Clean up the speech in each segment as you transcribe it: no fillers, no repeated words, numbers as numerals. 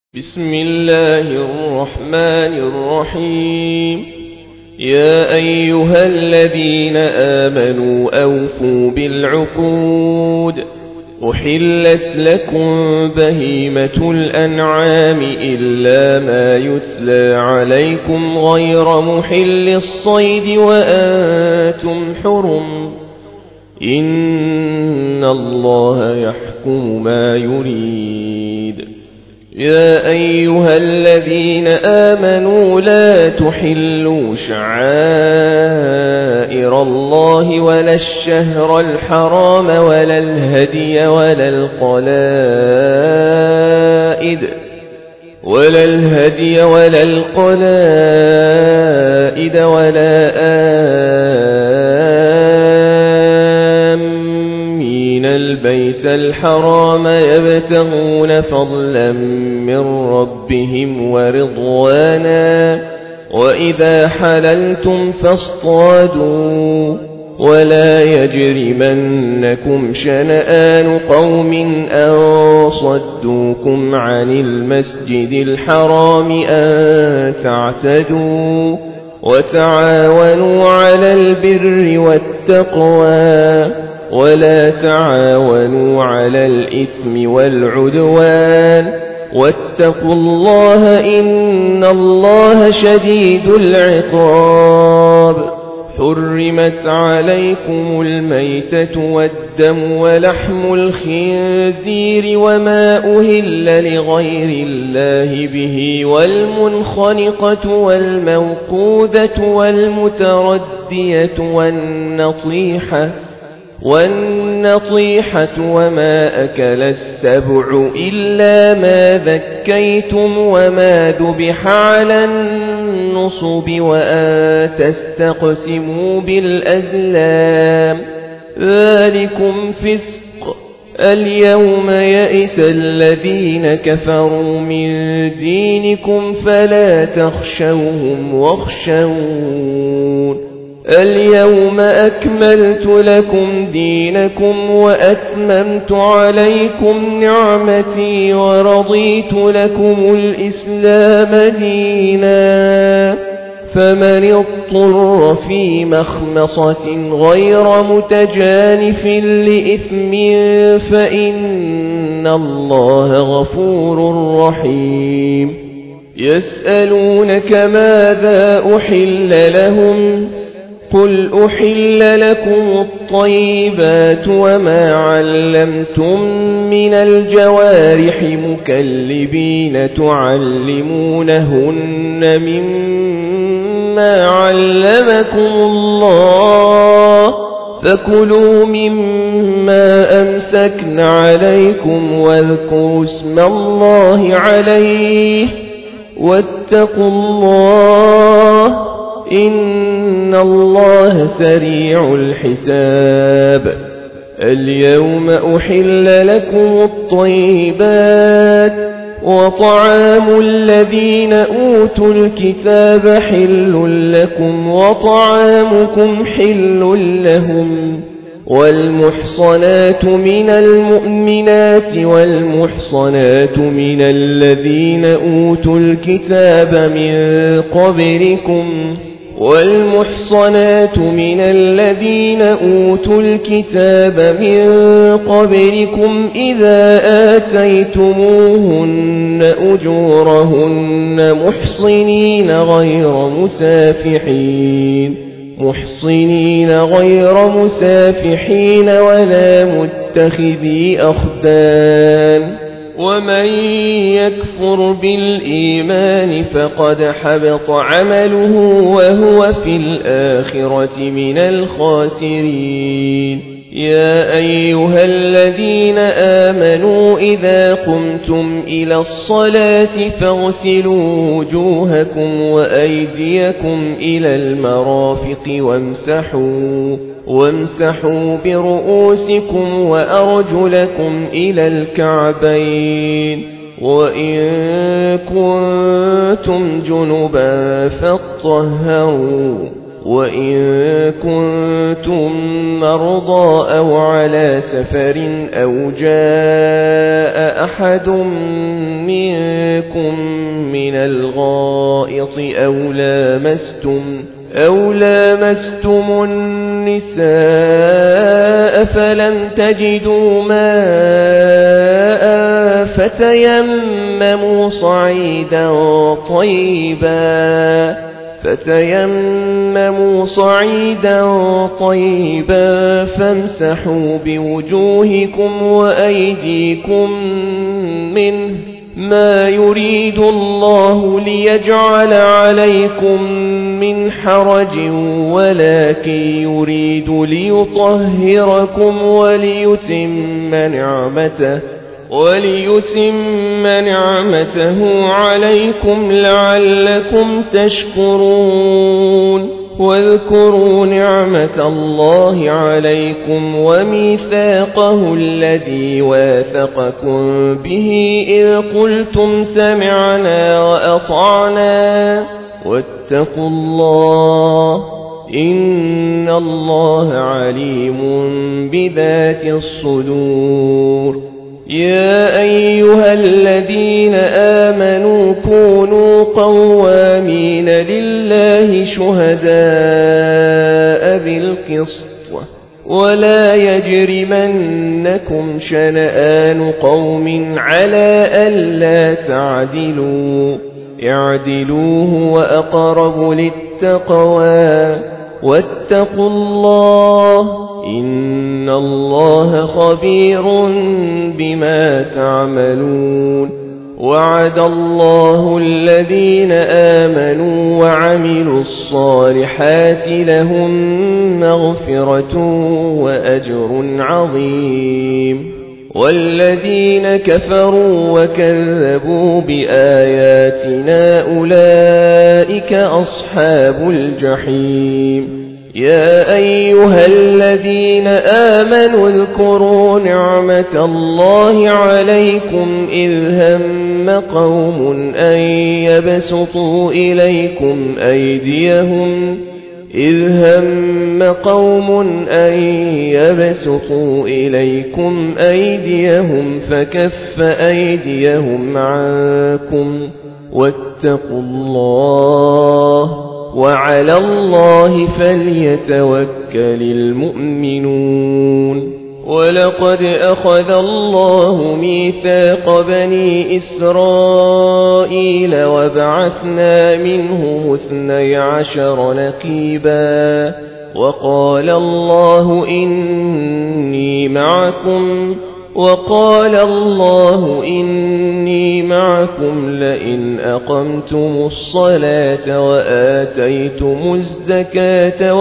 بسم الله الرحمن الرحيم. يا أيها الذين آمنوا أوفوا بالعقود. أحلت لكم بهيمة الأنعام إلا ما يتلى عليكم غير محل الصيد وأنتم حرم. إن الله يحكم ما يريد. يا أيها الذين آمنوا لا تحلوا شعائر الله ولا الشهر الحرام ولا الهدي ولا القلائد ولا آمين البيت الحرام يبتغون فضلا من ربهم ورضوانا. وإذا حللتم فاصطادوا ولا يجرمنكم شنآن قوم أن صدوكم عن المسجد الحرام أن تعتدوا. وتعاونوا على البر والتقوى ولا تعاونوا على الإثم والعدوان. واتقوا الله إن الله شديد العقاب. حرمت عليكم الميتة والدم ولحم الخنزير وما أهل لغير الله به والمنخنقة والموقوذة والمتردية والنطيحة وما أكل السبع إلا ما ذكيتم وما ذبح على النصب وأن تستقسموا بالأزلام ذلكم فسق. اليوم يئس الذين كفروا من دينكم فلا تخشوهم واخشون. اليوم أكملت لكم دينكم وأتممت عليكم نعمتي ورضيت لكم الإسلام دينا. فمن اضطر في مخمصة غير متجانف لإثم فإن الله غفور رحيم. يسألونك ماذا أحل لهم قل أحل لكم الطيبات وما علمتم من الجوارح مكلبين تعلمونهن مما علمكم الله فكلوا مما أمسكن عليكم واذكروا اسم الله عليه واتقوا الله إن الله سريع الحساب. اليوم أحل لكم الطيبات وطعام الذين أوتوا الكتاب حل لكم وطعامكم حل لهم. والمحصنات من المؤمنات والمحصنات من الذين أوتوا الكتاب من قبلكم إذا آتيتموهن أجورهن محصنين غير مسافحين ولا متخذي أخدان. ومن يكفر بالإيمان فقد حبط عمله وهو في الآخرة من الخاسرين. يا أيها الذين آمنوا إذا قمتم إلى الصلاة فاغسلوا وجوهكم وأيديكم إلى المرافق وامسحوا برؤوسكم وأرجلكم إلى الكعبين. وإن كنتم جنبا فاطهروا وإن كنتم مرضى أو على سفر أو جاء أحد منكم من الغائط أو لامستم النساء فلم تجدوا ماء فتيمموا صعيدا طيبا فامسحوا بوجوهكم وأيديكم منه ما يريد الله ليجعل عليكم من حرج ولكن يريد ليطهركم وليتم نعمته عليكم لعلكم تشكرون واذكروا نعمة الله عليكم وميثاقه الذي واثقكم به إذ قلتم سمعنا وأطعنا واتقوا الله إن الله عليم بذات الصدور. يا أيها الذين آمنوا كونوا قوامين لله شهداء بالقسط ولا يجرمنكم شنآن قوم على ألا تعدلوا اعدلوا هو أقرب للتقوى واتقوا الله إن الله خبير بما تعملون. وعد الله الذين آمنوا وعملوا الصالحات لهم مغفرة وأجر عظيم والذين كفروا وكذبوا بآياتنا أولئك أصحاب الجحيم. يا أيها الذين آمنوا اذكروا نعمة الله عليكم إذ هم قوم أن يبسطوا إليكم أيديهم فكف أيديهم عنكم واتقوا الله وعلى الله فليتوكل المؤمنون. ولقد أخذ الله ميثاق بني إسرائيل وبعثنا منهم 12 نقيبا وقال الله إني معكم لئن أقمتم الصلاة وآتيتم الزكاة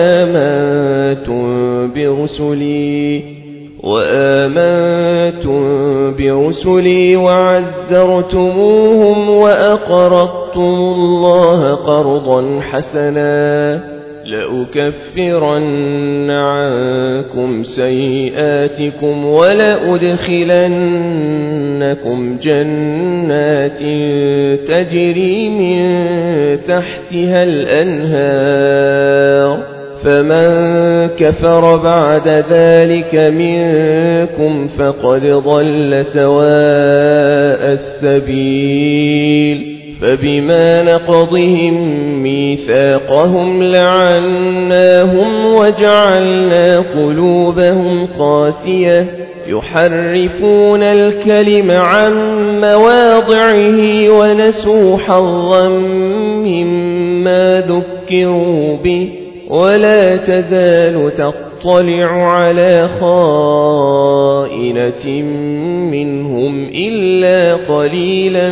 وآمنتم برسلي وعزرتموهم وأقرضتم الله قرضا حسنا لأكفرن عنكم سيئاتكم ولأدخلنكم جنات تجري من تحتها الأنهار فمن كفر بعد ذلك منكم فقد ضل سواء السبيل. فبما نقضهم ميثاقهم لعناهم وجعلنا قلوبهم قاسية يحرفون الكلم عن مواضعه ونسوا حظا مما ذكروا به ولا تزال تطلع على خائنة منهم إلا قليلا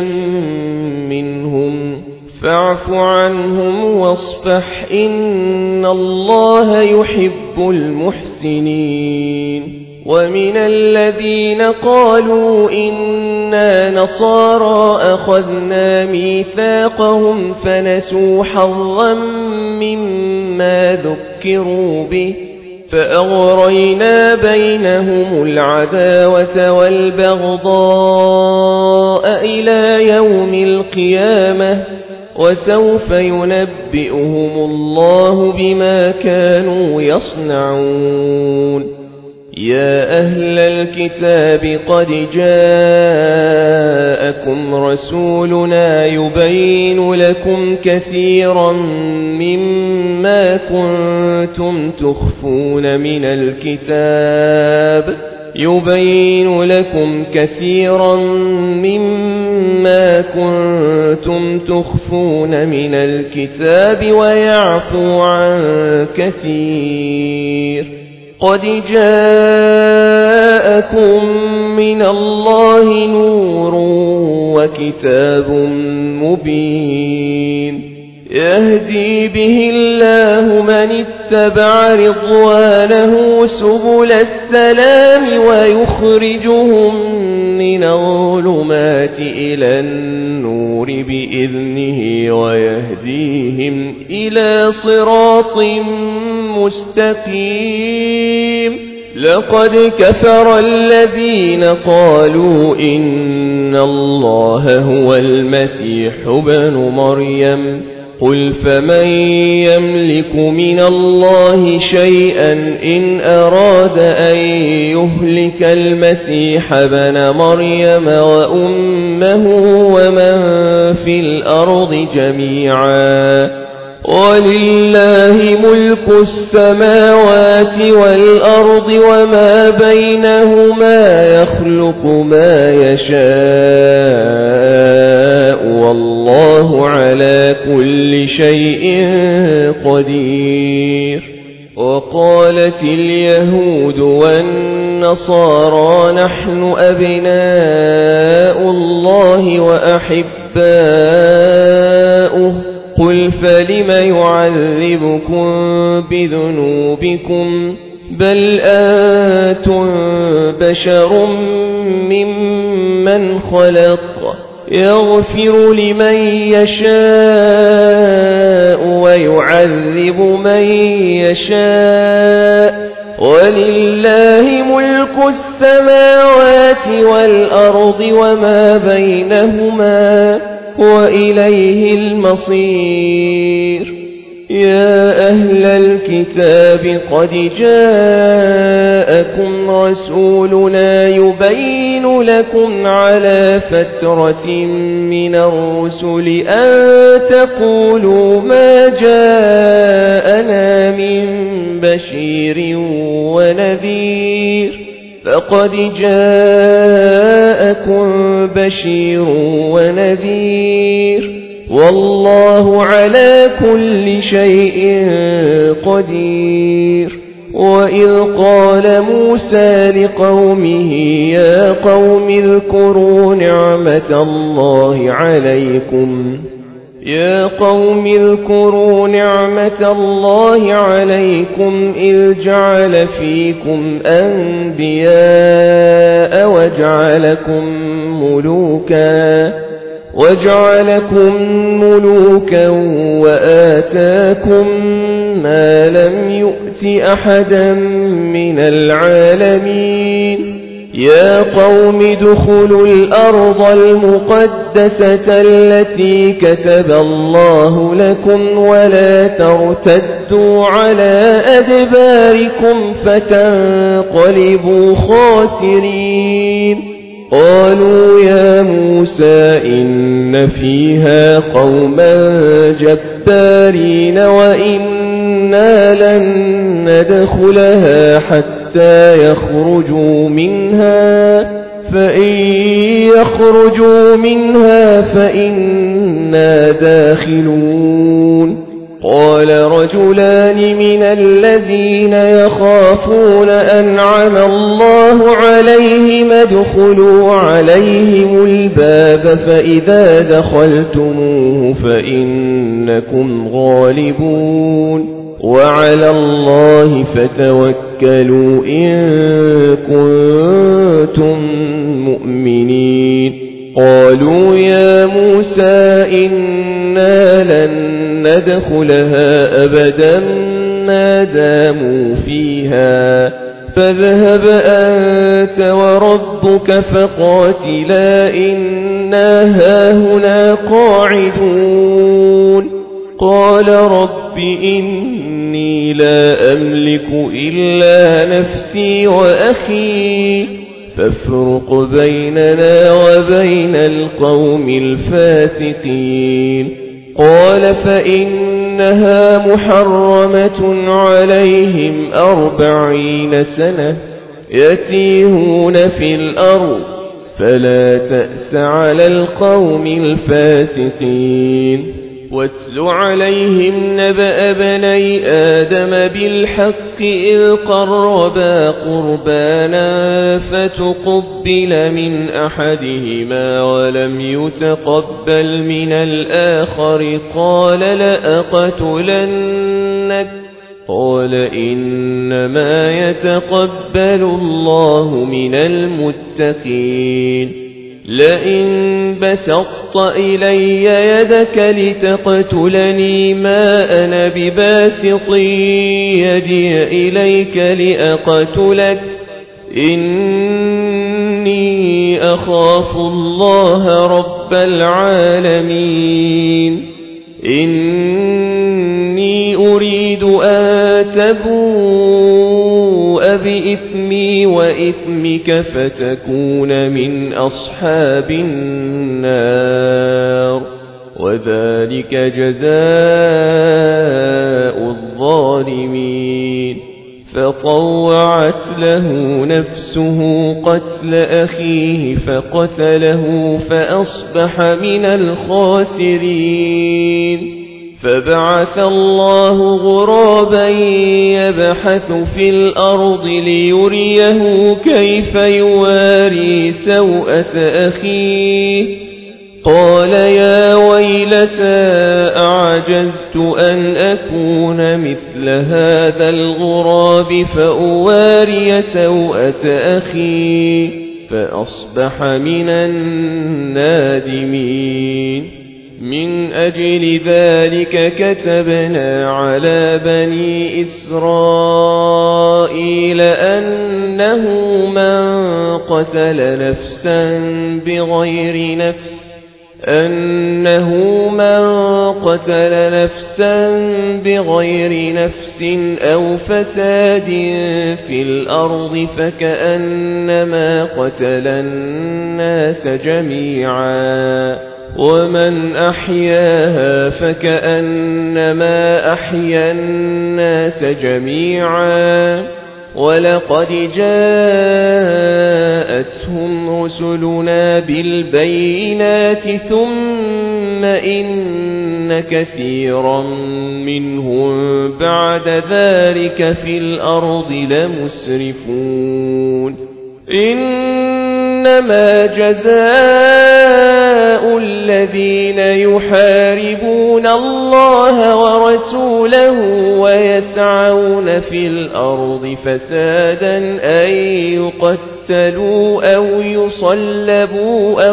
منهم فاعف عنهم واصفح إن الله يحب المحسنين. ومن الذين قالوا إنا نصارى أخذنا ميثاقهم فنسوا حظا مما ذكروا به فأغرينا بينهم العداوة والبغضاء إلى يوم القيامة وسوف ينبئهم الله بما كانوا يصنعون يا أهل الكتاب قد جاءكم رسولنا يبين لكم كثيرا مما كنتم تخفون من الكتاب ويعفو عن كثير قد جاءكم من الله نور وكتاب مبين يهدي به الله من اتبع رضوانه سبل السلام ويخرجهم من الظلمات إلى النور بإذنه ويهديهم إلى صراط مستقيم لقد كفر الذين قالوا إن الله هو المسيح ابن مريم قل فمن يملك من الله شيئا إن أراد أن يهلك المسيح ابن مريم وأمه ومن في الأرض جميعا ولله ملك السماوات والأرض وما بينهما يخلق ما يشاء والله على كل شيء قدير وقالت اليهود والنصارى نحن أبناء الله وأحباؤه قل فلم يعذبكم بذنوبكم بل أنتم بشر ممن خلق يغفر لمن يشاء ويعذب من يشاء ولله ملك السماوات والأرض وما بينهما وإليه المصير يا أهل الكتاب قد جاءكم رسولنا يبين لكم على فترة من الرسل أن تقولوا ما جاءنا من بشير ونذير فقد جاءكم بشير ونذير والله على كل شيء قدير وإذ قال موسى لقومه يا قوم اذكروا نعمة الله عليكم إذ جعل فيكم أنبياء وجعلكم ملوكا وآتاكم ما لم يؤت أحدا من العالمين يا قوم ادخلوا الأرض المقدسة التي كتب الله لكم ولا ترتدوا على أدباركم فتنقلبوا خاسرين قالوا يا موسى إن فيها قوما جبارين وإنا لن ندخلها حتى يخرجوا منها فإن يخرجوا منها فإنا داخلون قال رجلان من الذين يخافون أنعم الله عليهم ادخلوا عليهم الباب فإذا دخلتموه فإنكم غالبون وعلى الله فتوكلوا إن كنتم مؤمنين قالوا يا موسى إنا لن ندخلها أبدا ما داموا فيها فاذهب أنت وربك فقاتلا إنا هاهنا قاعدون قال رب إني لا أملك إلا نفسي وأخي فافرق بيننا وبين القوم الفاسقين قال فإنها محرمة عليهم 40 سنة يتيهون في الأرض فلا تأس على القوم الفاسقين واتل عليهم نبأ بني آدم بالحق إذ قربا قربانا فتقبل من أحدهما ولم يتقبل من الآخر قال لأقتلنك قال إنما يتقبل الله من المتقين لئن بسطت إلي يدك لتقتلني ما أنا بباسط يدي إليك لأقتلك إني أخاف الله رب العالمين إني أريد أن تبوء بإثمي وإثمك فتكون من أصحاب النار وذلك جزاء الظالمين فطوعت له نفسه قتل أخيه فقتله فأصبح من الخاسرين فبعث الله غرابا يبحث في الأرض ليريه كيف يواري سوءة أخيه قال يا ويلتى أعجزت أن أكون مثل هذا الغراب فأواري سوءة أخي فأصبح من النادمين من أجل ذلك كتبنا على بني إسرائيل أنه من قتل نفسا بغير نفس أو فساد في الأرض فكأنما قتل الناس جميعا ومن أحياها فكأنما أحيا الناس جميعا ولقد جاءتهم رسلنا بالبينات ثم إن كثيرا منهم بعد ذلك في الأرض لمسرفون إنما جزاء الذين يحاربون الله ورسوله ويسعون في الأرض فسادا أن يقتلوا أو يصلبوا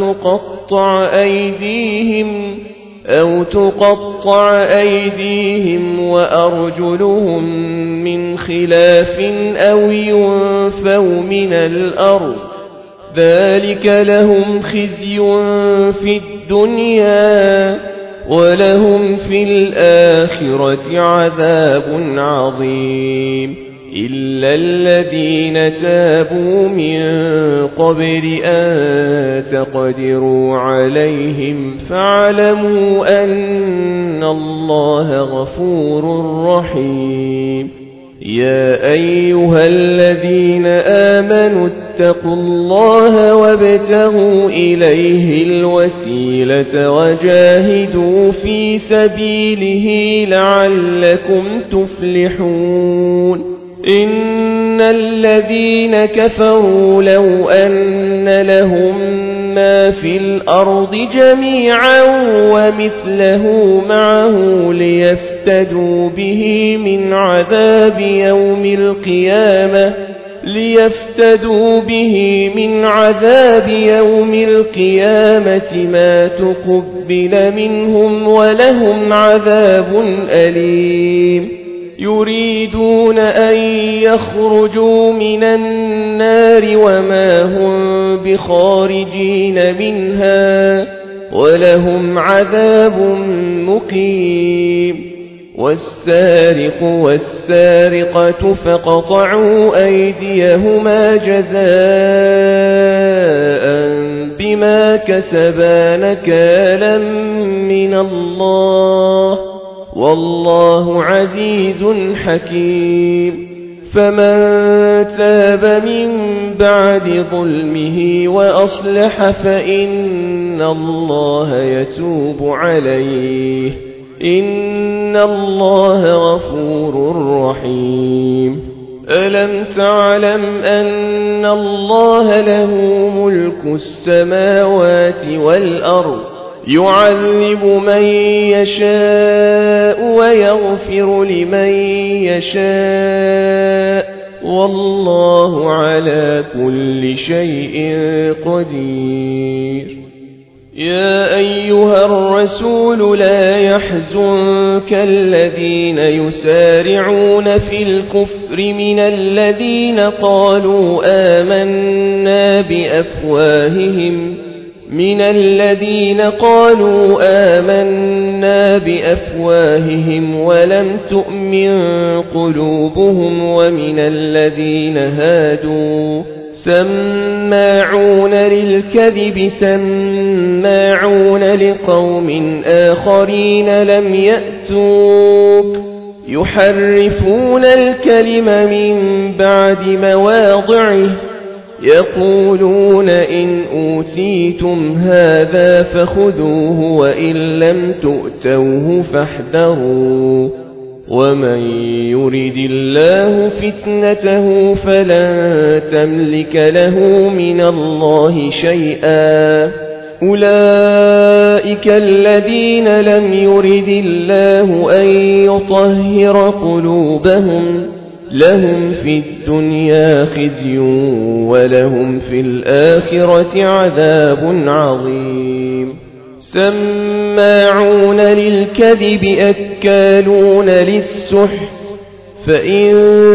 أو تقطع أيديهم وأرجلهم من خلاف أو ينفوا من الأرض ذلك لهم خزي في الدنيا ولهم في الآخرة عذاب عظيم إلا الذين تابوا من قبل أن تقدروا عليهم فاعلموا أن الله غفور رحيم يا أيها الذين آمنوا اتقوا الله وابتغوا إليه الوسيلة وجاهدوا في سبيله لعلكم تفلحون إن الذين كفروا لو أن لهم ما في الأرض جميعا ومثله معه ليفتدوا به من عذاب يوم القيامة ما تقبل منهم ولهم عذاب أليم يريدون أن يخرجوا من النار وما هم بخارجين منها ولهم عذاب مقيم والسارق والسارقة فاقطعوا أيديهما جزاء بما كسبا نكالا من الله والله عزيز حكيم فمن تاب من بعد ظلمه وأصلح فإن الله يتوب عليه إن الله غفور رحيم ألم تعلم أن الله له ملك السماوات والأرض يعذب من يشاء ويغفر لمن يشاء والله على كل شيء قدير يا أيها الرسول لا يحزنك الذين يسارعون في الكفر من الذين قالوا آمنا بأفواههم ولم تؤمن قلوبهم ومن الذين هادوا سماعون للكذب سماعون لقوم آخرين لم يأتوك يحرفون الكلم من بعد مواضعه يقولون إن أوتيتم هذا فخذوه وإن لم تؤتوه فاحذروا ومن يرد الله فتنته فلن تملك له من الله شيئا أولئك الذين لم يرد الله أن يطهر قلوبهم لهم في الدنيا خزي ولهم في الآخرة عذاب عظيم سماعون للكذب أكالون للسحت فإن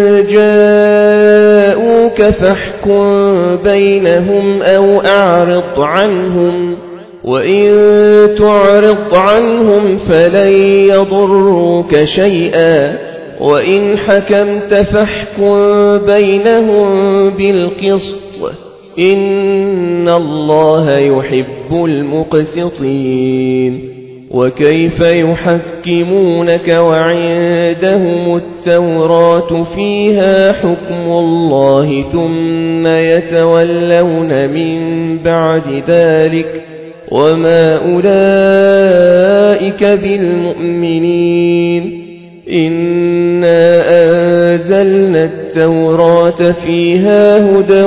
جاءوك فاحكم بينهم أو أعرض عنهم وإن تعرض عنهم فلن يضروك شيئا وإن حكمت فاحكم بينهم بالقسط إن الله يحب المقسطين وكيف يحكمونك وعندهم التوراة فيها حكم الله ثم يتولون من بعد ذلك وما أولئك بالمؤمنين إنا أنزلنا التوراة فيها هدى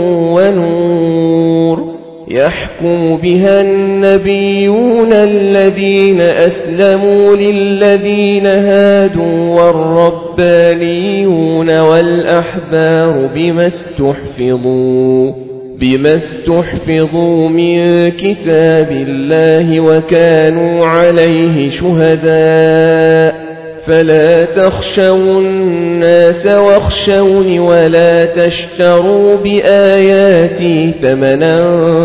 ونور يحكم بها النبيون الذين أسلموا للذين هادوا والربانيون والأحبار بما استحفظوا من كتاب الله وكانوا عليه شهداء فلا تخشوا الناس واخشوني ولا تشتروا بآياتي ثمنا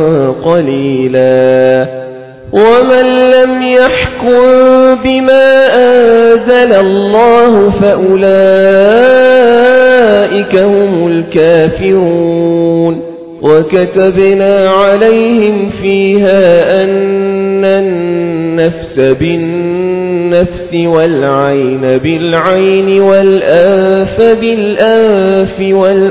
قليلا ومن لم يحكم بما أنزل الله فأولئك هم الكافرون وكتبنا عليهم فيها أن النفس بالنفس والعين بالعين والأنف بالأنف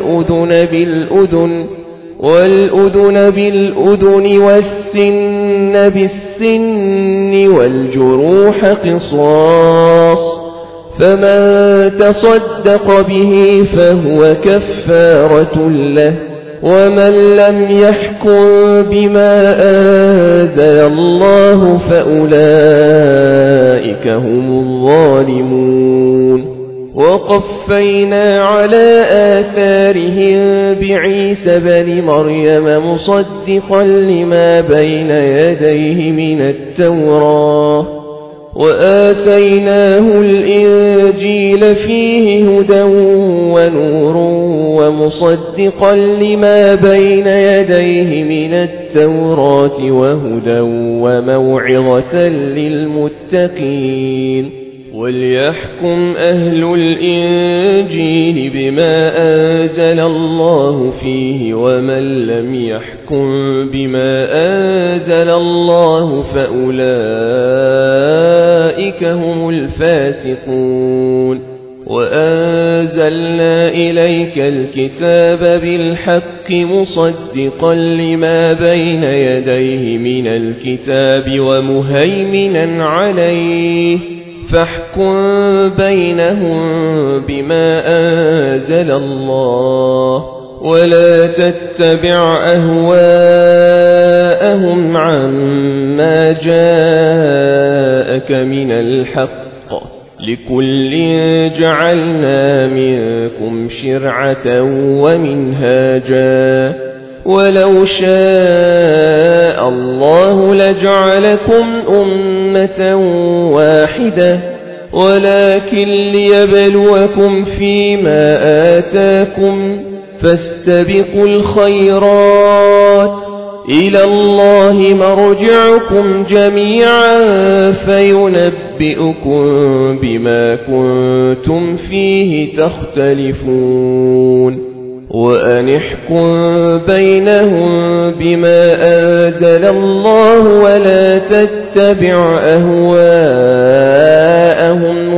والأذن بالأذن والسن بالسن والجروح قصاص فمن تصدق به فهو كفارة له ومن لم يحكم بما أنزل الله فأولئك هم الظالمون وقفينا على آثارهم بعيسى بن مريم مصدقا لما بين يديه من التوراة وآتيناه الإنجيل فيه هدى ونور ومصدقا لما بين يديه من التوراة وهدى وموعظة للمتقين وليحكم أهل الإنجيل بما أنزل الله فيه ومن لم يحكم بما أنزل الله فأولئك هم الفاسقون وأنزلنا إليك الكتاب بالحق مصدقا لما بين يديه من الكتاب ومهيمنا عليه فاحكم بينهم بما أنزل الله ولا تتبع أهواءهم عما جاءك من الحق لكل جعلنا منكم شرعة ومنهاجا ولو شاء الله لجعلكم أمة واحدة ولكن ليبلوكم فيما آتاكم فاستبقوا الخيرات إلى الله مرجعكم جميعا فينبئكم بما كنتم فيه تختلفون وأن احكم بينهم بما أنزل الله ولا تتبع أهواءهم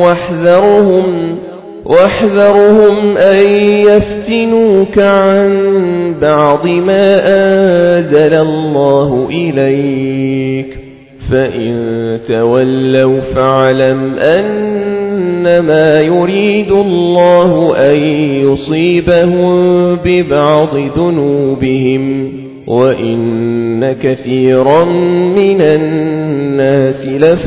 واحذرهم أن يفتنوك عن بعض ما أنزل الله إليك فإن تولوا فاعلم أنما يريد الله أن يصيبهم ببعض ذنوبهم وإن كثيرا من الناس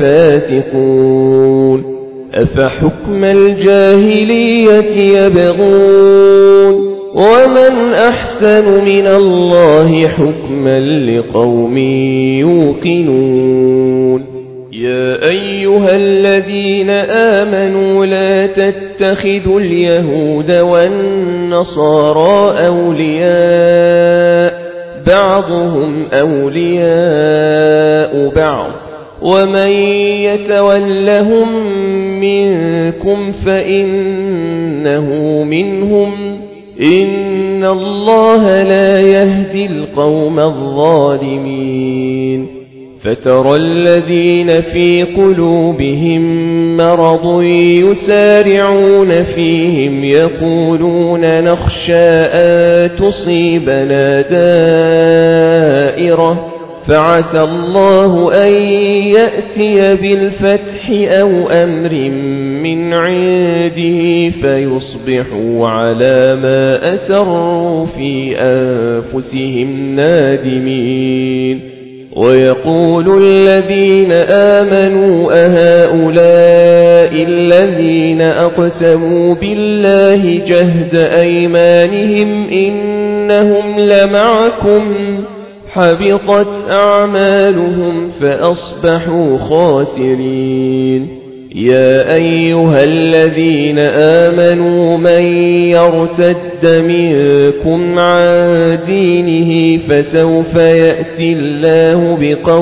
لفاسقون أفحكم الجاهلية يبغون ومن أحسن من الله حكما لقوم يوقنون يا أيها الذين آمنوا لا تتخذوا اليهود والنصارى أولياء بعضهم أولياء بعض ومن يتولهم منكم فإنه منهم إن الله لا يهدي القوم الظالمين فترى الذين في قلوبهم مرض يسارعون فيهم يقولون نخشى أن تصيبنا دائرة فعسى الله أن يأتي بالفتح أو أمر من عنده فيصبحوا على ما أسروا في أنفسهم نادمين ويقول الذين آمنوا أهؤلاء الذين أقسموا بالله جهد أيمانهم إنهم لمعكم حبطت أعمالهم فأصبحوا خاسرين يا أيها الذين آمنوا من يرتد منكم عن دينه فسوف يأتي الله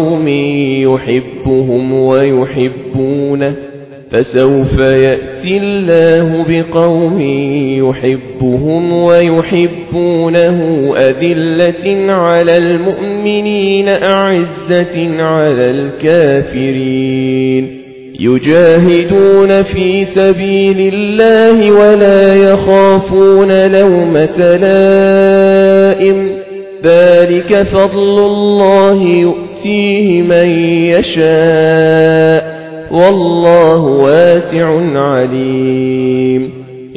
بقوم يحبهم ويحبونه أذلة على المؤمنين أعزة على الكافرين يجاهدون في سبيل الله ولا يخافون لومة لائم ذلك فضل الله يؤتيه من يشاء والله واسع عليم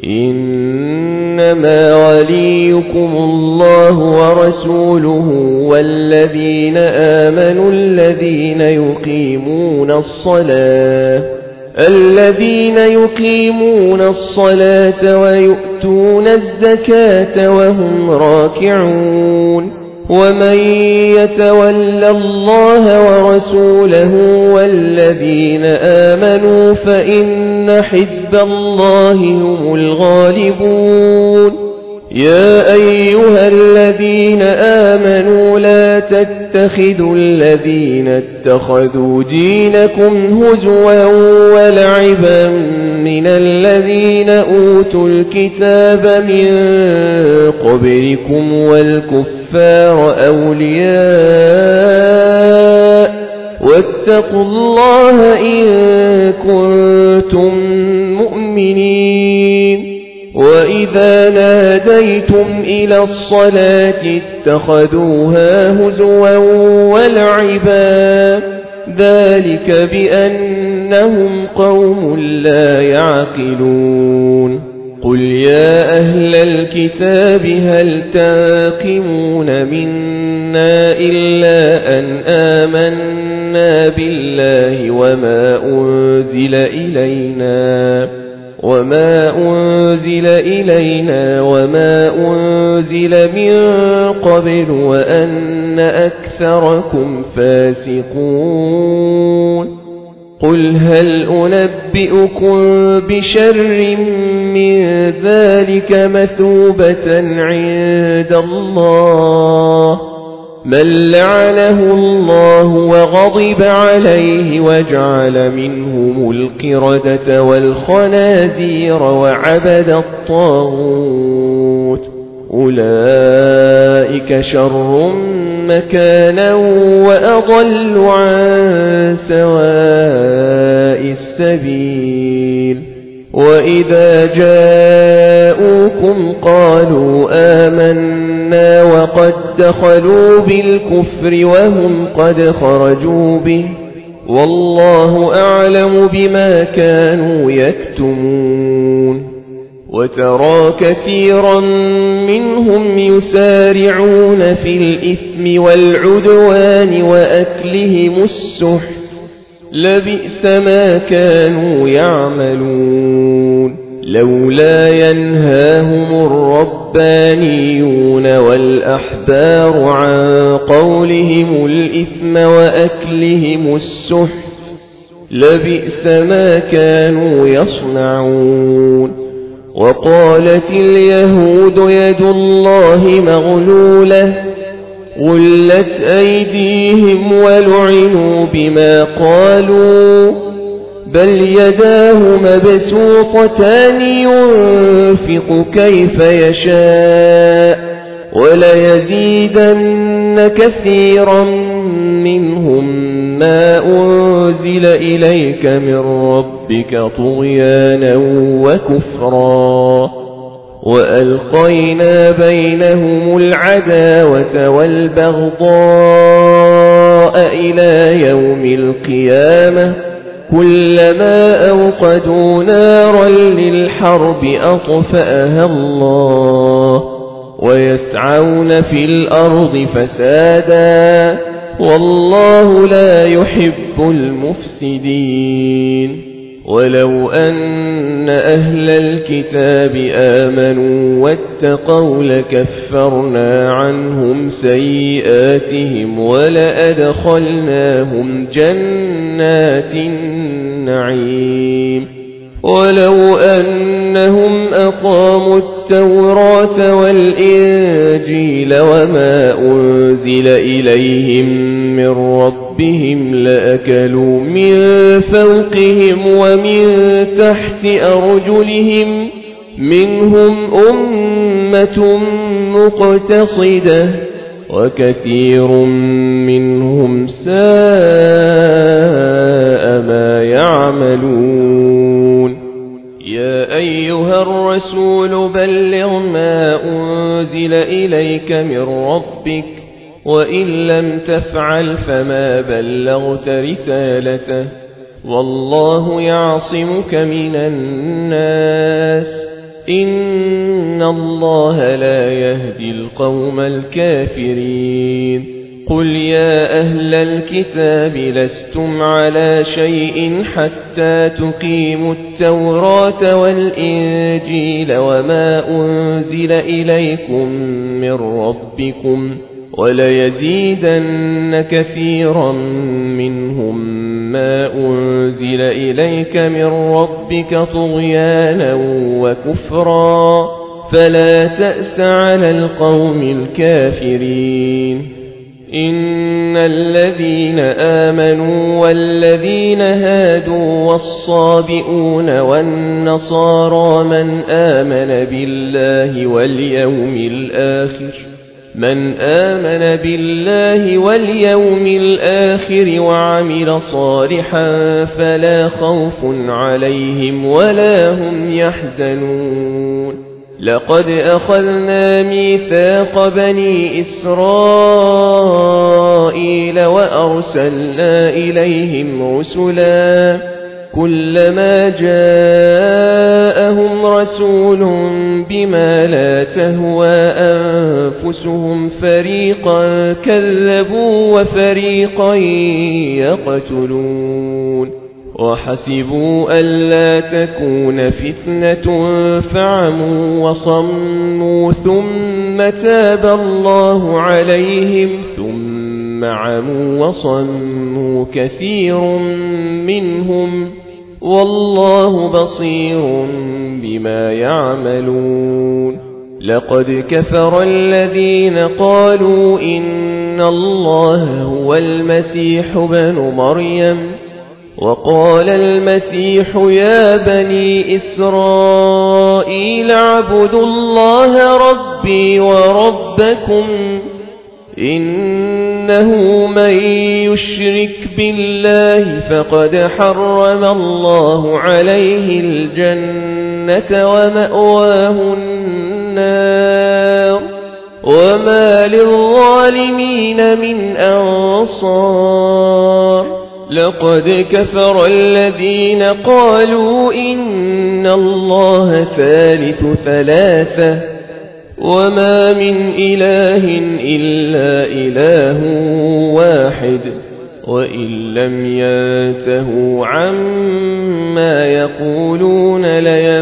إنما وليكم الله ورسوله والذين آمنوا الذين يقيمون الصلاة ويؤتون الزكاة وهم راكعون ومن يتول الله ورسوله والذين آمنوا فإن حزب الله هم الغالبون. يا أيها الذين آمنوا لا تتخذوا الذين اتخذوا دينكم هزوا ولعبا من الذين أوتوا الكتاب من قبلكم والكفار أولياء واتقوا الله إن كنتم مؤمنين. وإذا ناديتم إلى الصلاة اتخذوها هزوا ولعبا ذلك بأنهم قوم لا يعقلون. قل يا أهل الكتاب هل تنقمون منا إلا أن آمنا بالله وما أنزل إلينا وما أنزل من قبل وأن أكثركم فاسقون. قل هل أنبئكم بشر من ذلك مثوبة عند الله من لعنه الله وغضب عليه وجعل منهم القردة والخنازير وعبد الطاغوت أولئك شر مكانا وأضل عن سواء السبيل. وإذا جاءوكم قالوا آمنا وقد دخلوا بالكفر وهم قد خرجوا به والله أعلم بما كانوا يكتمون. وترى كثيرا منهم يسارعون في الإثم والعدوان وأكلهم السحت لبئس ما كانوا يعملون. لولا ينهاهم الربانيون والأحبار عن قولهم الإثم وأكلهم السحت لبئس ما كانوا يصنعون. وقالت اليهود يد الله مغلولة غلت أيديهم ولعنوا بما قالوا بل يداه مبسوطتان ينفق كيف يشاء وليزيدن كثيرا منهم ما أنزل إليك من ربك طغيانا وكفرا وألقينا بينهم العداوة والبغضاء إلى يوم القيامة كلما أوقدوا نارا للحرب أطفأها الله ويسعون في الأرض فسادا والله لا يحب المفسدين. ولو أن أهل الكتاب آمنوا واتقوا لكفرنا عنهم سيئاتهم ولأدخلناهم جنات النعيم. ولو أنهم أقاموا التوراة والإنجيل وما أنزل إليهم من ربهم لأكلوا من فوقهم ومن تحت أرجلهم منهم أمة مقتصدة وكثير منهم ساء ما يعملون. يا أيها الرسول بلغ ما أنزل إليك من ربك وإن لم تفعل فما بلغت رسالته والله يعصمك من الناس إن الله لا يهدي القوم الكافرين. قل يا أهل الكتاب لستم على شيء حتى تقيموا التوراة والإنجيل وما أنزل إليكم من ربكم وليزيدن كثيرا منهم ما أنزل إليك من ربك طغيانا وكفرا فلا تأس على القوم الكافرين إن الذين آمنوا والذين هادوا والصابئون والنصارى من آمن بالله واليوم الآخر وعمل صالحا فلا خوف عليهم ولا هم يحزنون لقد أخذنا ميثاق بني إسرائيل وأرسلنا إليهم رسلا كلما جاءهم رسول بما لا تهوى أنفسهم فريقا كذبوا وفريقا يقتلون وحسبوا ألا تكون فتنة فعموا وصموا ثم تاب الله عليهم ثم عموا وصموا كثير منهم والله بصير بما يعملون لقد كفر الذين قالوا إن الله هو المسيح ابن مريم وقال المسيح يا بني إسرائيل اعبدوا الله ربي وربكم إنه من يشرك بالله فقد حرم الله عليه الجنة ومأواه النار وما للظالمين من أنصار لقد كفر الذين قالوا إن الله ثالث ثلاثة وما من إله إلا إله واحد وإن لم ينتهوا عما يقولون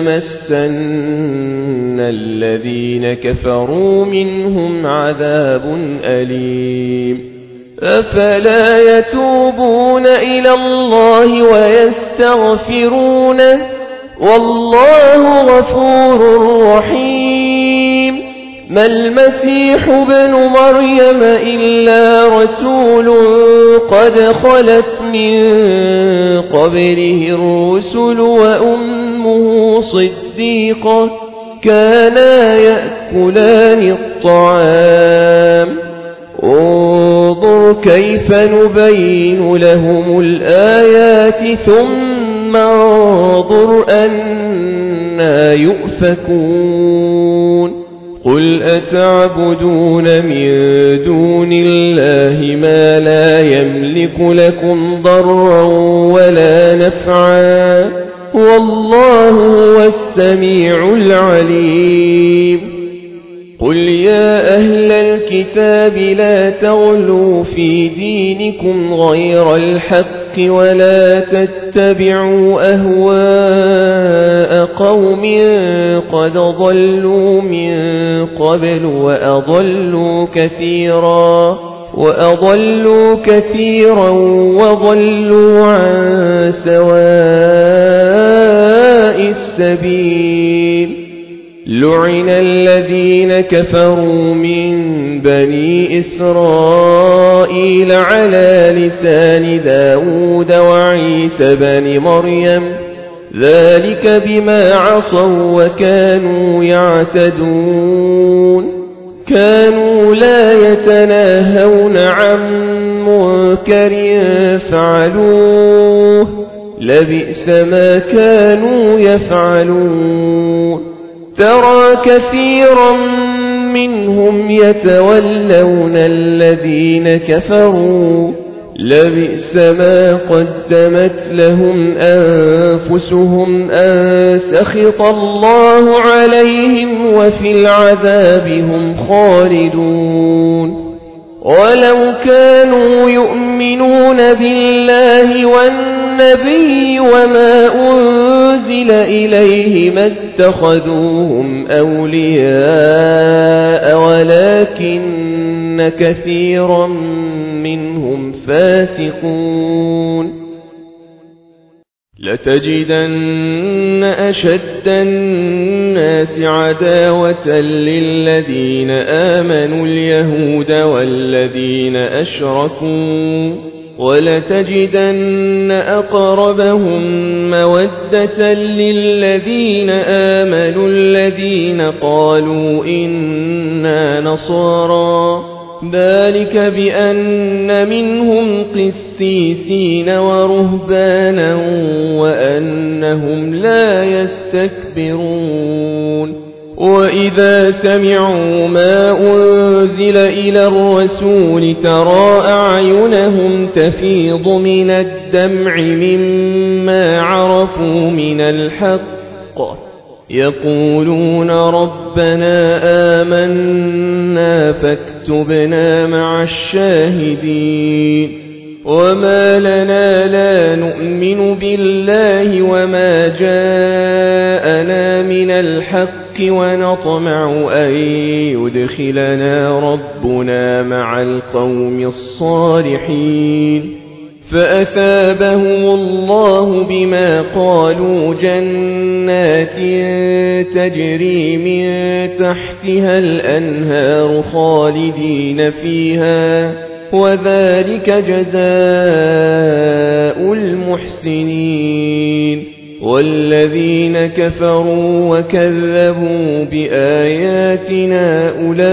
ليمسن الذين كفروا منهم عذاب أليم أفلا يتوبون إلى الله ويستغفرونه والله غفور رحيم ما المسيح ابن مريم إلا رسول قد خلت من قبله الرسل وأمه صديقة كانا يأكلان الطعام انظر كيف نبين لهم الآيات ثم انظر أنا يؤفكون قل أتعبدون من دون الله ما لا يملك لكم ضرا ولا نفعا والله هو السميع العليم قل يا أهل الكتاب لا تغلوا في دينكم غير الحق ولا تتبعوا أهواء قوم قد ضلوا من قبل وأضلوا كثيرا وضلوا عن سواء السبيل لعن الذين كفروا من بني إسرائيل على لسان داود وعيسى بن مريم ذلك بما عصوا وكانوا يعتدون كانوا لا يتناهون عن منكر فعلوه لبئس ما كانوا يفعلون ترى كثيرا منهم يتولون الذين كفروا لبئس ما قدمت لهم أنفسهم أن سخط الله عليهم وفي العذاب هم خالدون ولو كانوا يؤمنون بالله والنبي وما أنزل إليه ما اتخذوهم أولياء ولكن كثيرا منهم فاسقون لتجدن أشد الناس عداوة للذين آمنوا اليهود والذين أشركوا ولتجدن أقربهم مودة للذين آمنوا الذين قالوا إنا نصارى ذلك بأن منهم قسيسين ورهبانا وأنهم لا يستكبرون وإذا سمعوا ما أنزل إلى الرسول ترى أعينهم تفيض من الدمع مما عرفوا من الحق يقولون ربنا آمنا فاكتبنا مع الشاهدين وما لنا لا نؤمن بالله وما جاءنا من الحق ونطمع أن يدخلنا ربنا مع القوم الصالحين فأثابهم الله بما قالوا جنات تجري من تحتها الأنهار خالدين فيها وذلك جزاء المحسنين والذين كفروا وكذبوا بآياتنا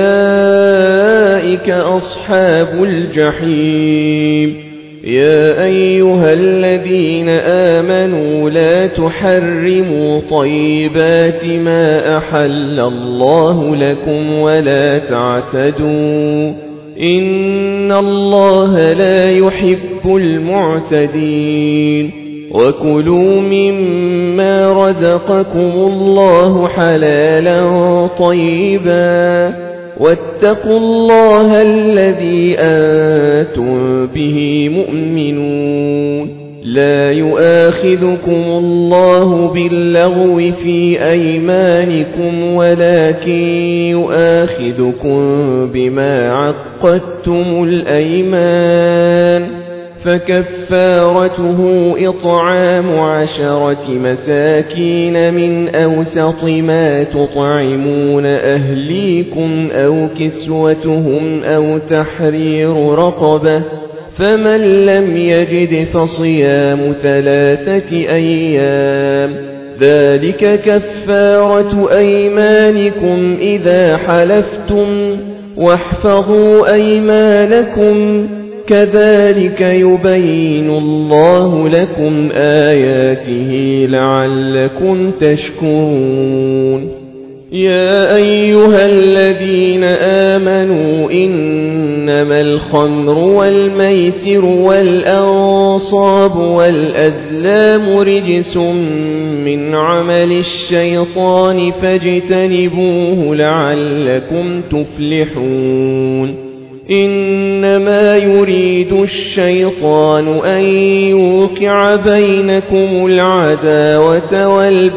أولئك أصحاب الجحيم يا أيها الذين آمنوا لا تحرموا طيبات ما أحل الله لكم ولا تعتدوا إن الله لا يحب المعتدين وكلوا مما رزقكم الله حلالا طيبا واتقوا الله الذي أنتم به مؤمنون لا يؤاخذكم الله باللغو في أيمانكم ولكن يؤاخذكم بما عقدتم الأيمان فكفارته إطعام 10 مساكين من أوسط ما تطعمون أهليكم أو كسوتهم أو تحرير رقبة فمن لم يجد فصيام 3 أيام ذلك كفارة أيمانكم إذا حلفتم واحفظوا أيمانكم كذلك يبين الله لكم آياته لعلكم تشكرون يا أيها الذين آمنوا إنما الخمر والميسر والأنصاب والأزلام رجس من عمل الشيطان فاجتنبوه لعلكم تفلحون إنما يريد الشيطان أن يوقع بينكم العداوة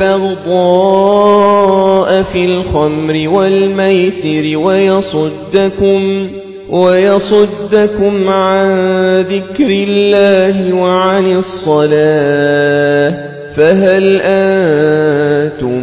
والبغضاء في الخمر والميسر ويصدكم عن ذكر الله وعن الصلاة فهل أنتم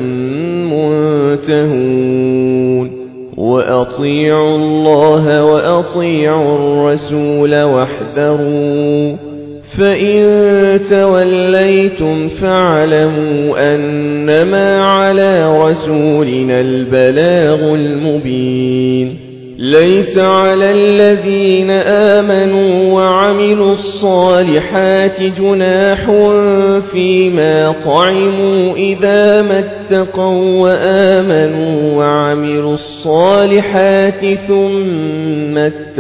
منتهون وأطيعوا الله وأطيعوا الرسول واحذروا فإن توليتم فاعلموا أنما على رسولنا البلاغ المبين ليس على الذين آمنوا وعملوا الصالحات جناح فيما طعموا إذا ما اتقوا وآمنوا وعملوا الصالحات ثم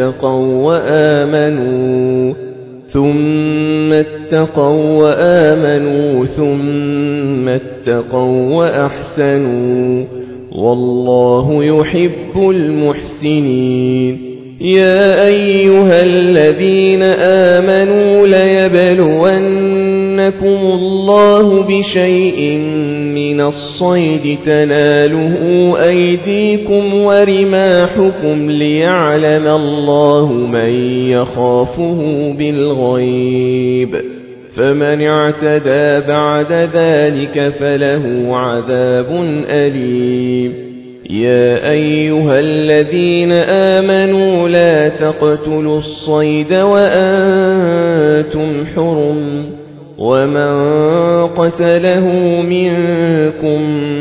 اتقوا وأحسنوا والله يحب المحسنين يا أيها الذين آمنوا ليبلونكم الله بشيء من الصيد تناله أيديكم ورماحكم ليعلم الله من يخافه بالغيب فمن اعتدى بعد ذلك فله عذاب أليم يا أيها الذين آمنوا لا تقتلوا الصيد وأنتم حرم ومن قتله منكم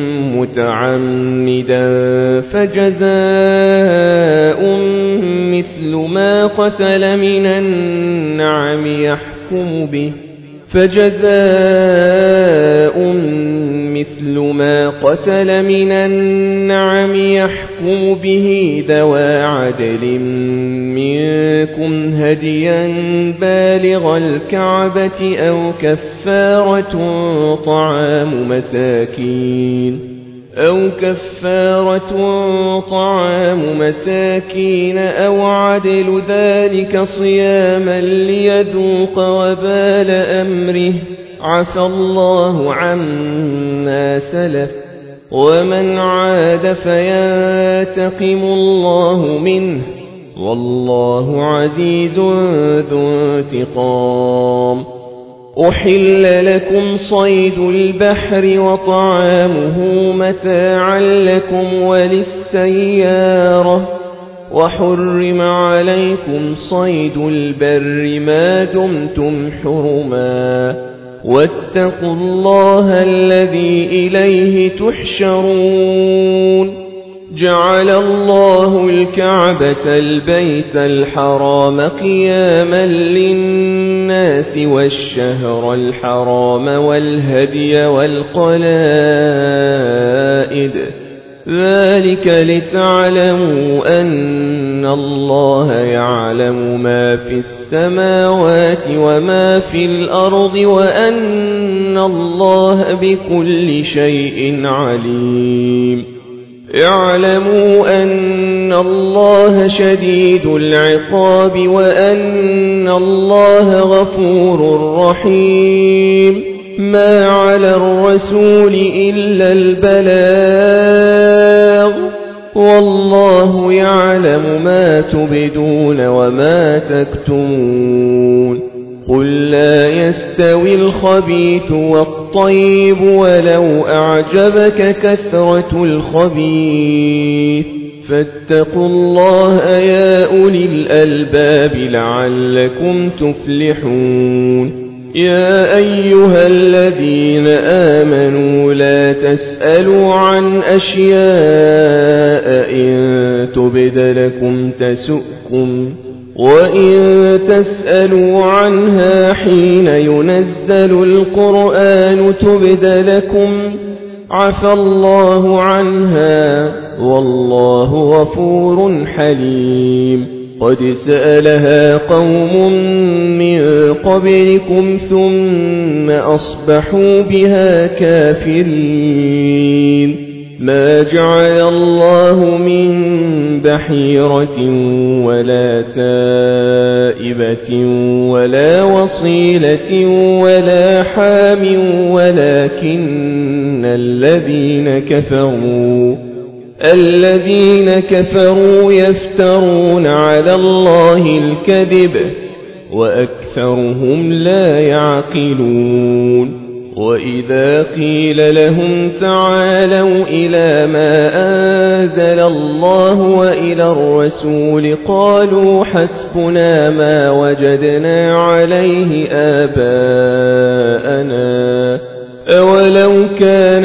متعمدا فجزاء مثل ما قتل من النعم يحكم به ذوى عدل منكم هديا بالغ الكعبة أو كفارة طعام مساكين أو عدل ذلك صياما ليذوق وبال أمره عفى الله عما سلف ومن عاد فينتقم الله منه والله عزيز ذو انتقام أحل لكم صيد البحر وطعامه متاعا لكم وللسيارة وحرم عليكم صيد البر ما دمتم حرما واتقوا الله الذي إليه تحشرون جعل الله الكعبة البيت الحرام قياما للناس والشهر الحرام والهدي والقلائد ذلك لتعلموا أن الله يعلم ما في السماوات وما في الأرض وأن الله بكل شيء عليم اعلموا أن الله شديد العقاب وأن الله غفور رحيم ما على الرسول إلا البلاغ والله يعلم ما تبدون وما تكتمون قل لا يستوي الخبيث والطيب ولو أعجبك كثرة الخبيث فاتقوا الله يا أولي الألباب لعلكم تفلحون يا أيها الذين آمنوا لا تسألوا عن أشياء إن تبد لكم تسؤكم وإن تسألوا عنها حين ينزل القرآن تبد لكم عفى الله عنها والله غفور حليم قد سألها قوم من قبلكم ثم أصبحوا بها كافرين ما جعل الله من بحيرة ولا سائبة ولا وصيلة ولا حام ولكن الذين كفروا يفترون على الله الكذب وأكثرهم لا يعقلون وإذا قيل لهم تعالوا إلى ما أنزل الله وإلى الرسول قالوا حسبنا ما وجدنا عليه آباءنا أولو كان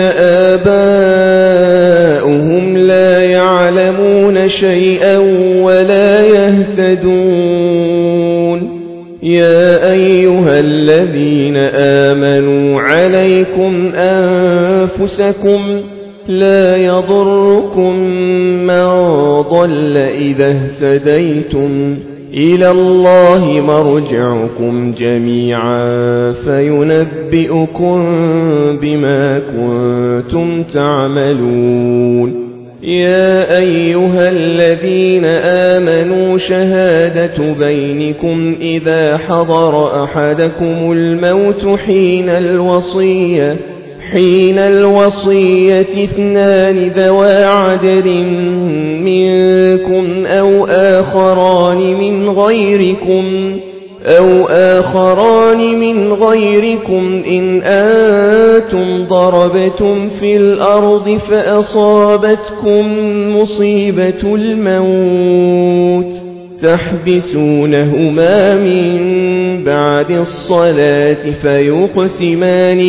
آباؤهم لا يعلمون شيئا ولا يهتدون يا أيها الذين آمنوا عليكم أنفسكم لا يضركم من ضل إذا اهتديتم إلى الله مرجعكم جميعا فينبئكم بما كنتم تعملون يا أيها الذين آمنوا شهادة بينكم إذا حضر أحدكم الموت حين الوصية 2 ذوى عدل منكم أو آخران من غيركم إن أنتم ضربتم في الأرض فأصابتكم مصيبة الموت تحبسونهما من بعد الصلاة فيقسمان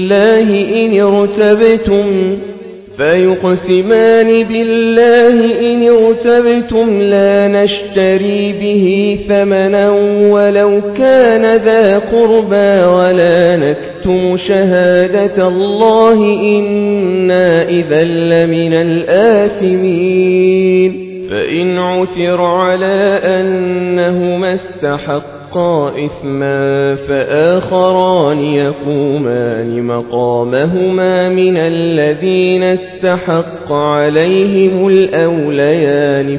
بالله إن ارتبتم لا نشتري به ثمنا ولو كان ذا قربى ولا نكتم شهادة الله إنا إذا لمن الآثمين فإن عثر على أنهما استحقا إثما فآخران يقومان مقامهما من الذين استحق عليهم الأوليان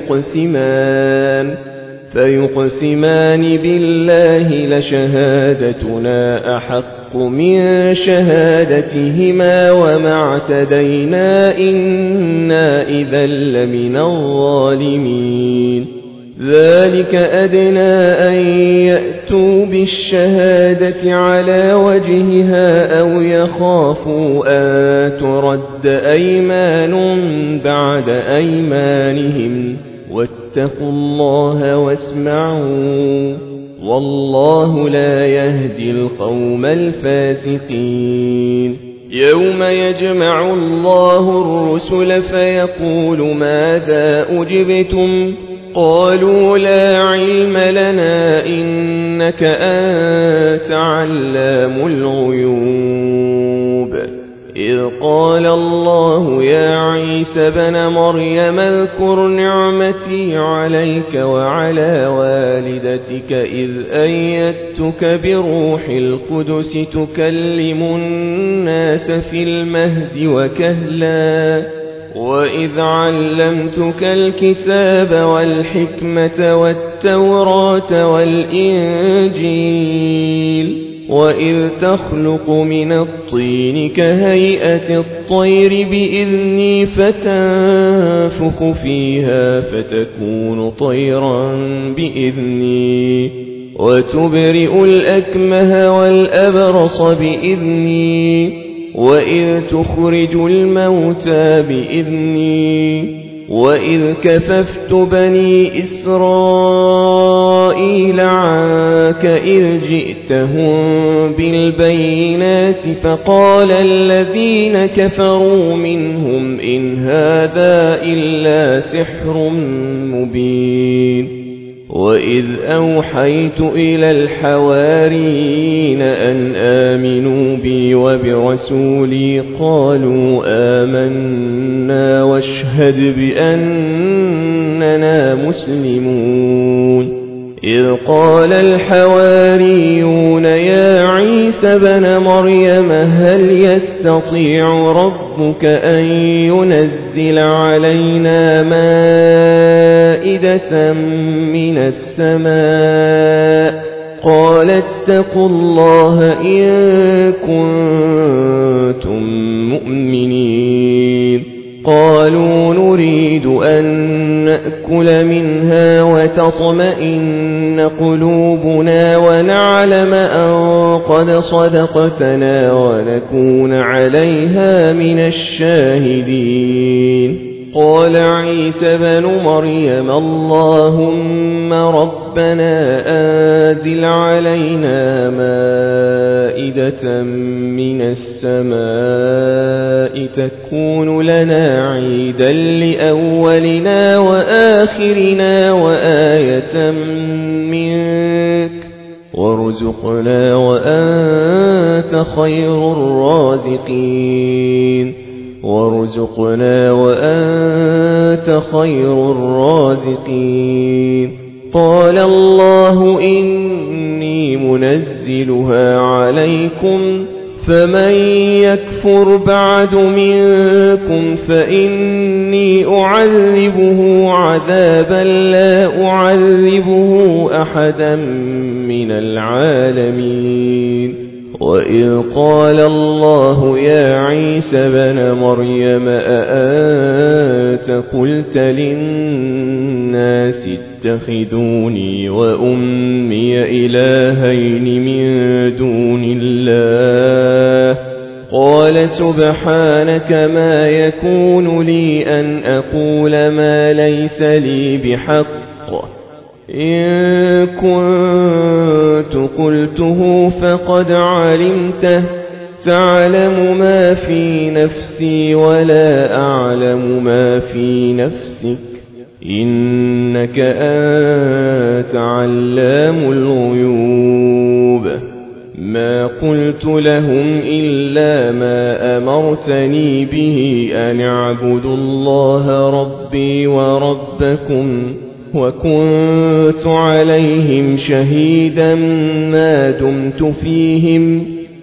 فيقسمان بالله لشهادتنا أحق من شهادتهما وما اعتدينا إنا إذا لمن الظالمين ذلك أدنى أن يأتوا بالشهادة على وجهها أو يخافوا أن ترد أيمان بعد أيمانهم واتقوا الله واسمعوا والله لا يهدي القوم الفاسقين يوم يجمع الله الرسل فيقول ماذا أجبتم قالوا لا علم لنا إنك أنت علام الغيوب إذ قال الله يا عيسى بن مريم اذكر نعمتي عليك وعلى والدتك إذ أيدتك بروح القدس تكلم الناس في المهد وكهلا وإذ علمتك الكتاب والحكمة والتوراة والإنجيل وإذ تخلق من الطين كهيئة الطير بإذني فتنفخ فيها فتكون طيرا بإذني وتبرئ الأكمه والأبرص بإذني وإذ تخرج الموتى بإذني وإذ كففت بني إسرائيل عنك إذ جئتهم بالبينات فقال الذين كفروا منهم إن هذا إلا سحر مبين وإذ أوحيت إلى الحواريين أن آمنوا بي وبرسولي قالوا آمنا واشهد بأننا مسلمون إذ قال الحواريون يا عيسى بن مريم هل يستطيع ربك أن ينزل علينا مائدة من السماء قال اتقوا الله إن كنتم مؤمنين قالوا نريد أن نأكل منها وتطمئن قلوبنا ونعلم أن قد صدقتنا ونكون عليها من الشاهدين قال عيسى بن مريم اللهم ربنا أنزل علينا مائدة من السماء تكون لنا عيدا لأولنا وآخرنا وآية منك وارزقنا وأنت خير الرازقين قال الله إني منزلها عليكم فمن يكفر بعد منكم فإني أعذبه عذابا لا أعذبه أحدا من العالمين. وإذ قال الله يا عيسى بن مريم أأنت قلت للناس اتخذوني وأمي إلهين من دون الله قال سبحانك ما يكون لي أن أقول ما ليس لي بحق إن كنت قلته فقد علمته تعلم ما في نفسي ولا أعلم ما في نفسك إنك أنت علام الغيوب. ما قلت لهم إلا ما أمرتني به أن اعبدوا الله ربي وربكم وكنت عليهم شهيدا ما دمت فيهم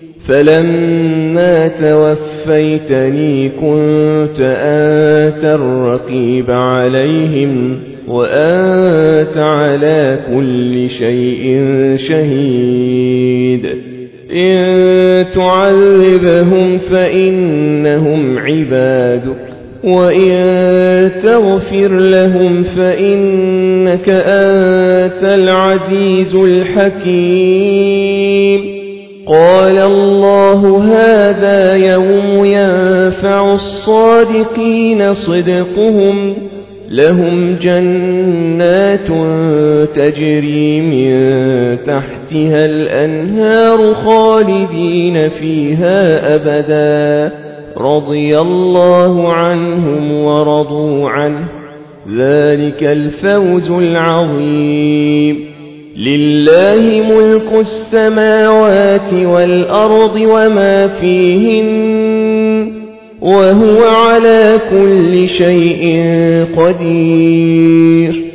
فلما توفيتني كنت أنت الرقيب عليهم وأنت على كل شيء شهيد. إن تعذبهم فإنهم عبادك وإن تغفر لهم فإنك أنت العزيز الحكيم. قال الله هذا يوم ينفع الصادقين صدقهم لهم جنات تجري من تحتها الأنهار خالدين فيها أبدا رضي الله عنهم ورضوا عنه ذلك الفوز العظيم. لله ملك السماوات والأرض وما فيهن وهو على كل شيء قدير.